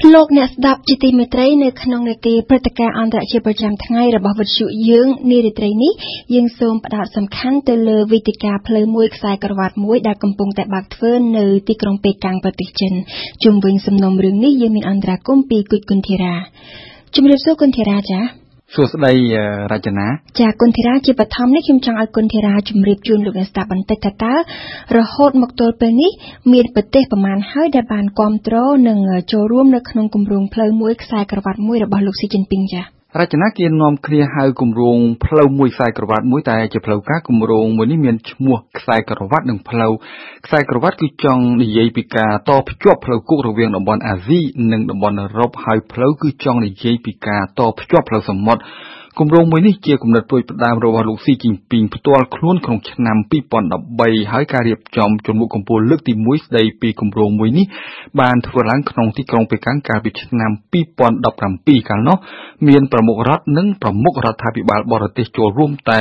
លោកអ្នកស្ដាប់ជាទីមេត្រីនៅក្នុងនេតិព្រឹត្តិការណ៍អន្តរជាតិប្រចាំថ្ងៃរបស់វិទ្យុយើងនារីត្រីនេះយើងសូមផ្ដោតសំខាន់ទៅលើវេទិកាផ្លូវមួយខ្សែក្រវ៉ាត់មួយដែលកំពុងតែបើកធ្វើនៅទីក្រុងប៉េកាំងប្រទេសចិនជុំវិញសំណុំរឿងនេះយើងមានអន្តរាគមន៍ពីគុជគុនធីរាជំរាបសួរគុនធីរាចាសួស្តីរចនាចាគុនធីរាជាបឋមនេះខ្ញុំចង់ឲ្យគុនធីរាជម្រាបជូនលោកអ្នកស្ដាប់បន្តិចថាតើរហូតមកទល់ពេលនេះមានប្រទេសប្រមាណហើយដែលបានគាំទ្រនិងចូលរួមនៅក្នុងគម្រោងផ្លូវមួយខ្សែក្រវ៉ាត់មួយរបស់លោកស៊ីជីនពីងចារចនាគេនាំគ្នាហៅគម្រោងផ្លូវមួយខ្សែក្រវ៉ាត់មួយតែជាផ្លូវការគម្រោងមួយនេះមានឈ្មោះខ្សែក្រវ៉ាត់និងផ្លូវខ្សែក្រវ៉ាត់គឺចង់និយាយពីការតភ្ជាប់ផ្លូវគោករវាងតំបន់អាស៊ីនិងតំបន់អឺរ៉ុបហើយផ្លូវគឺចង់និយាយពីការតភ្ជាប់ផ្លូវសមុទ្រគម្រោងមួយនេះជាគំនិតព្រួយផ្ដើមរបស់លោកស៊ីជីនពីងផ្ទាល់ខ្លួនក្នុងឆ្នាំ2013ហើយការរៀបចំជំនួបកម្ពុជាលើកទី1ស្ដីពីគម្រោងមួយនេះបានធ្វើឡើងក្នុងទីក្រុងប៉េកាំងកាលពីឆ្នាំ2017កាលនោះមានប្រមុខរដ្ឋនិងប្រមុខរដ្ឋាភិបាលបរទេសចូលរួមតែ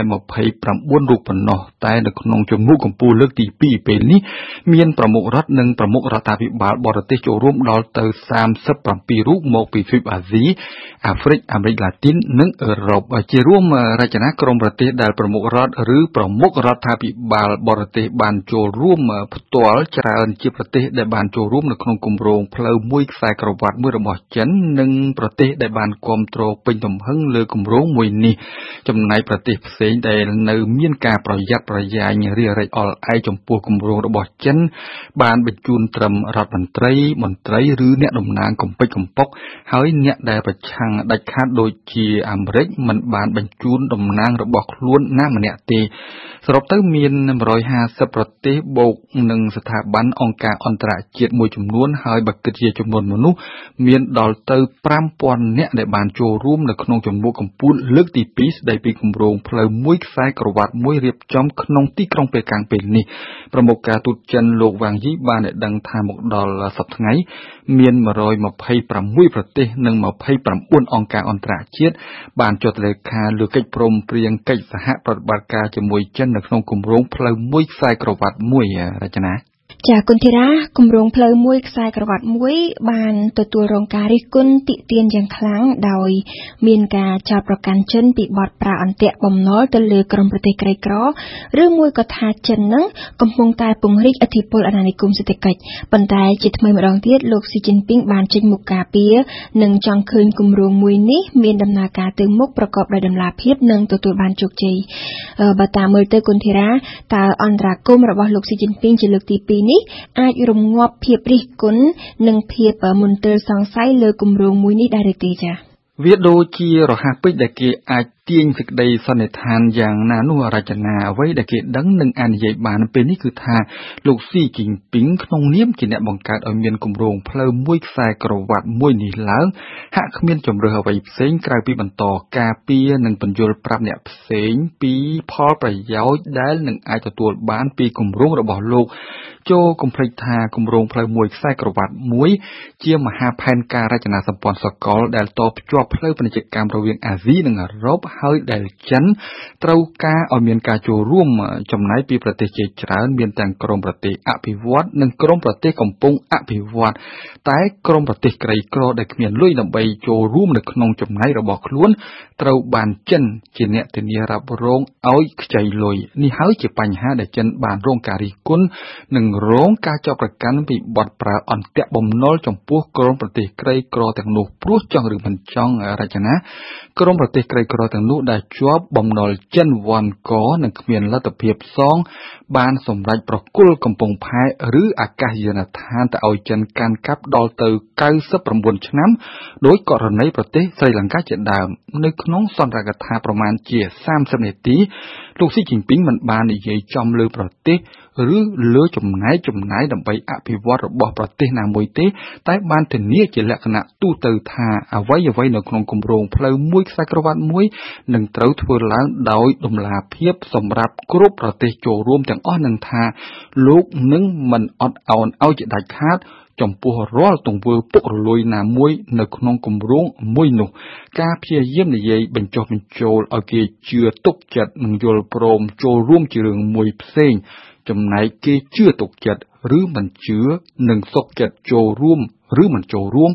29រូបប៉ុណ្ណោះតែនៅក្នុងជំនួបកម្ពុជាលើកទី2ពេលនេះមានប្រមុខរដ្ឋនិងប្រមុខរដ្ឋាភិបាលបរទេសចូលរួមដល់ទៅ37រូបមកពីទ្វីបអាស៊ីអាហ្វ្រិកអាមេរិកឡាទីននិងអឺរ៉ុបជារួមរចនាក្រុមប្រទេសដែលប្រមុខរដ្ឋឬប្រមុខរដ្ឋាភិបាលបរទេសបានចូលរួមផ្ទាល់ច្រើនជាប្រទេសដែលបានចូលរួមនៅក្នុងគម្រោងផ្លូវមួយខ្សែក្រវ៉ាត់មួយរបស់ចិននិងប្រទេសដែលបានគាំទ្រពេញទំហឹងលើគម្រោងមួយនេះចំណែកប្រទេសផ្សេងដែលនៅមានការប្រយ័ត្នប្រយែងរារែកអល់ឯកចំពោះគម្រោងរបស់ចិនបានបញ្ជូនត្រឹមរដ្ឋមន្ត្រីឬអ្នកតំណាងកំពេចកំពុកហើយអ្នកដែលប្រឆាំងដាច់ខាតដូចជាអាមេរិកមិនបានបញ្ជូនតំណាងរបស់ខ្លួនណាម្នាក់ទេសរុបទៅមាន150ប្រទេសបូកនឹងស្ថាប័នអង្គការអន្តរជាតិមួយចំនួនហើយបើគិតជាចំនួនមនុស្សមានដល់ទៅ5000នាក់ដែលបានចូលរួមនៅក្នុងជំនួបកម្ពុជាលើកទី2ស្ដីពីគម្រោងផ្លូវមួយខ្សែក្រវ៉ាត់មួយរៀបចំក្នុងទីក្រុងប៉េកាំងពេលនេះប្រមុខការទូតចិនលោកវ៉ាងយីបានឲ្យដឹងថាមកដល់សប្តាហ៍ថ្ងៃមាន126ប្រទេសនិង29អង្គការអន្តរជាតិបានចុះហត្ថលេខាលើកិច្ចព្រមព្រៀងកិច្ចសហប្រតិបត្តិការជាមួយចិននៅក្នុងគម្រោងផ្លូវមួយខ្សែក្រវ៉ាត់មួយរចនាចាគុនធីរាគម្រោងផ្លូវមួយខ្សែក្រវ៉ាត់មួយបានទទួលរងការរិះគន់ទាក់ទាញយ៉ាងខ្លាំងដោយមានការចោទប្រកាន់ចិនពីបទប្រើអន្ទាក់បំណុលទៅលើក្រុមប្រទេសក្រីក្រឬមួយក៏ថាចិននឹងកំពុងតែពង្រីកឥទ្ធិពលអាណានិគមសេដ្ឋកិច្ចប៉ុន្តែជាថ្មីម្ដងទៀតលោកស៊ីជីនពីងបានចេញមុខការពារនិងចង់ឃើញគម្រោងមួយនេះមានដំណើរការទៅមុខប្រកបដោយតម្លាភាពនិងទទួលបានជោគជ័យបើតាមមើលទៅគុនធីរាតើអន្តរាគមន៍របស់លោកស៊ីជីនពីងជាលើកទី2នេះអាចរងាប់ភាពរិះគន់និងភាពមន្ទិលសង្ស័យលើគម្រោងមួយនេះដែរឬទេចា៎វាដូចជារហ័សពេកដែលគេអាចទាញសេចក្តីសន្និដ្ឋានយ៉ាងណានោះរចនាអ្វីដែលគេដឹងនិងអាចនិយាយបានពេលនេះគឺថាលោកស៊ីជីនពីងក្នុងនាមជាអ្នកបង្កើតឲ្យមានគម្រោងផ្លូវមួយខ្សែក្រវ៉ាត់មួយនេះឡើងហាក់គ្មានជំរើសអ្វីផ្សេងក្រៅពីបន្តការពារនិងបញ្យល់ប្រាប់អ្នកផ្សេងពីផលប្រយោជន៍ដែលនឹងអាចទទួលបានពីគម្រោងរបស់លោកចូលកុំភ្លេចថាគម្រោងផ្លូវមួយខ្សែក្រវ៉ាត់មួយជាមហាផែនការរចនាសម្ព័ន្ធសកលដែលតភ្ជាប់ផ្លូវពាណិជ្ជកម្មរវាងអាស៊ីនិងអឺរ៉ុបហើយដែលចិនត្រូវការឲ្យមានការចូលរួមចំណែកពីប្រទេសជាច្រើនមានទាំងក្រុមប្រទេសអភិវឌ្ឍនិងក្រុមប្រទេសកំពុងអភិវឌ្ឍតែក្រុមប្រទេសក្រីក្រដែលគ្មានលុយដើម្បីចូលរួមនៅក្នុងចំណែករបស់ខ្លួនត្រូវបានចិនជាអ្នកធានារ៉ាប់រងឲ្យខ្ចីលុយនេះហើយជាបញ្ហាដែលចិនបានរងការរិះគន់និងរងការចោទប្រកាន់ពីបទប្រើអន្ទាក់បំណុលចំពោះក្រុមប្រទេសក្រីក្រទាំងនោះព្រោះចង់ឬមិនចង់រចនាក្រុមប្រទេសក្រីក្រទាំងនោះដែលជាប់បំណុលចិនវ៉ាន់កនិងគ្មានលទ្ធភាពសងបានសម្រេចប្រគល់កំពង់ផែឬអាកាសយានដ្ឋានទៅឲ្យចិនកាន់កាប់ដល់ទៅ99ឆ្នាំដោយករណីប្រទេសស្រីលង្កាជាដើមនៅក្នុងសន្ទរកថាប្រមាណជា30នាទីលោកស៊ីជីនពីងមិនបាននិយាយចំលើប្រទេសឬលើចំណែកចំណាយដើម្បីអភិវឌ្ឍរបស់ប្រទេសណាមួយទេតែបានធានាជាលក្ខណៈទូទៅថាអ្វីនៅក្នុងគម្រោងផ្លូវមួយខ្សែក្រវ៉ាត់មួយនឹងត្រូវធ្វើឡើងដោយតម្លាភាពសម្រាប់គ្រប់ប្រទេសចូលរួមទាំងអស់នឹងថាលោកនឹងមិនអត់ឱនឲ្យជាដាច់ខាតចំពោះរាល់ទង្វើពុករលួយណាមួយនៅក្នុងគម្រោងមួយនោះការព្យាយាមនិយាយបញ្ចុះបញ្ចូលឲ្យគេជឿទុកចិត្តនិងយល់ព្រមចូលរួមជារឿងមួយផ្សេងចំណែកគេជឿទុកចិត្តឬមិនជឿនិងសុខចិត្តចូលរួមឬមិនចូលរួម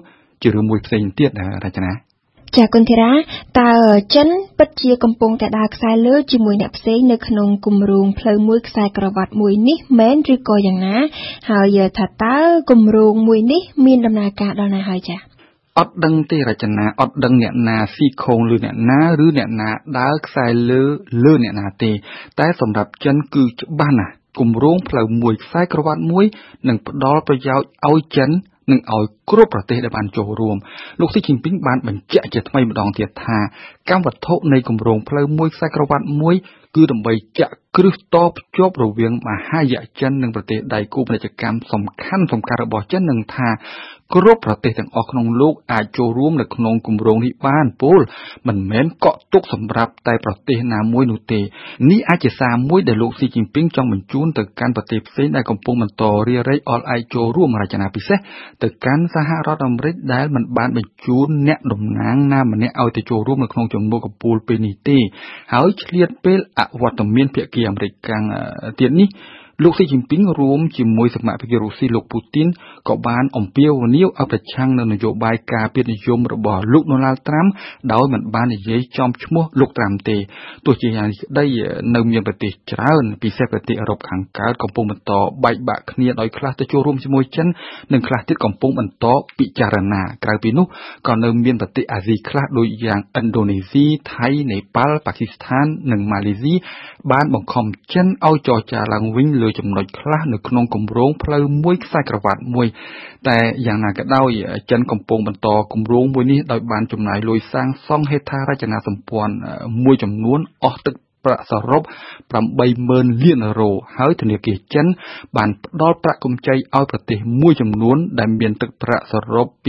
ជារឿងមួយផ្សេងទៀតរចនាចាគុណធីរ៉ាតើចិនពិតជាកំពុងតែដើរខ្សែលើជាមួយអ្នកផ្សេងនៅក្នុងគម្រោងផ្លូវមួយខ្សែក្រវ៉ាត់មួយនេះមែនឬក៏យ៉ាងណាហើយថាតើគម្រោងមួយនេះមានដំណើរការដល់ណាហើយចាអត់ដឹងទេរចនាអត់ដឹងអ្នកណាស៊ីខូងឬអ្នកណាឬអ្នកណាដើរខ្សែលើអ្នកណាទេតែសម្រាប់ចិនគឺច្បាស់ណាស់គម្រោងផ្លូវមួយខ្សែក្រវ៉ាត់មួយនឹងផ្ដល់ប្រយោជន៍ឲ្យចិននិងឲ្យគ្រប់ប្រទេសដែលបានចូលរួមលោកស៊ីជីនពីងបានបញ្ជាក់ជាថ្មីម្ដងទៀតថាកម្មវត្ថុនៃគម្រោងផ្លូវមួយខ្សែក្រវ៉ាត់មួយគឺដើម្បីចាក់គ្រឹះតភ្ជាប់រវាងមហាយៈចិននិងប្រទេសដៃគូពាណិជ្ជកម្មសំខាន់របស់ចិននឹងថាគ្រប់ប្រទេសទាំងអស់ក្នុងលោកអាចចូលរួមនៅក្នុងគម្រោងនេះបានពលមិនមែនកក់ទុកសម្រាប់តែប្រទេសណាមួយនោះទេនេះអាចជាសារមួយដែលលោកស៊ីជីនពីងចង់បញ្ជូនទៅកាន់ប្រទេសផ្សេងដែលកំពុងបន្តរារែកអល់ឯកចូលរួមរចនាពិសេសទៅកាន់សហរដ្ឋអាមេរិកដែលមិនបានបញ្ជូនអ្នកតំណាងណាម្នាក់ឲ្យទៅចូលរួមនៅក្នុងជំនួបកំពូលពេលនេះទេហើយឆ្លៀតពេលអវត្តមានភាគីអាមេរិកកាំងទៀតនេះលោកស៊ីជីនពីងរួមជាមួយសមាជិករុស្ស៊ីលោកពូទីនក៏បានអំពាវនាវឲ្យប្រឆាំងនៅនយោបាយការពារនិយមរបស់លោកដូណាល់ត្រាំដោយមិនបាននិយាយចំឈ្មោះលោកត្រាំទេទោះជាយ៉ាងនេះក្តីនៅមានប្រទេសច្រើនពិសេសប្រទេសអឺរ៉ុបខាងកើតកំពុងបន្តបែកបាក់គ្នាដោយខ្លះទៅចូលរួមជាមួយចិននិងខ្លះទៀតកំពុងបន្តពិចារណាក្រៅពីនោះក៏នៅមានប្រទេសអាស៊ីខ្លះដូចយ៉ាងឥណ្ឌូនេស៊ីថៃនេប៉ាល់ប៉ាគីស្ថាននិងម៉ាឡេស៊ីបានបង្ខំចិនឲ្យចរចាឡើងវិញលើចំណុចខ្លះនៅក្នុងគម្រោងផ្លូវមួយខ្សែក្រវ៉ាត់មួយតែយ៉ាងណាក៏ដោយចិនកំពុងបន្តគម្រោងមួយនេះដោយបានចំណាយលុយសាងសង់ហេដ្ឋារចនាសម្ព័ន្ធមួយចំនួនអស់ទឹកប្រាក់សរុប 80,000 លានអឺរ៉ូហើយធនាគារចិនបានផ្ដល់ប្រាក់កម្ចីឲ្យប្រទេសមួយចំនួនដែលមានទឹកប្រាក់សរុបពី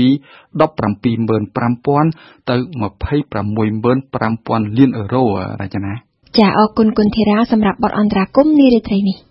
17,500 ទៅ 26,500 លានអឺរ៉ូរចនាចាអរគុណគុណធីរ៉ាសម្រាប់បទអន្តរាគមន៍នារាត្រីនេះ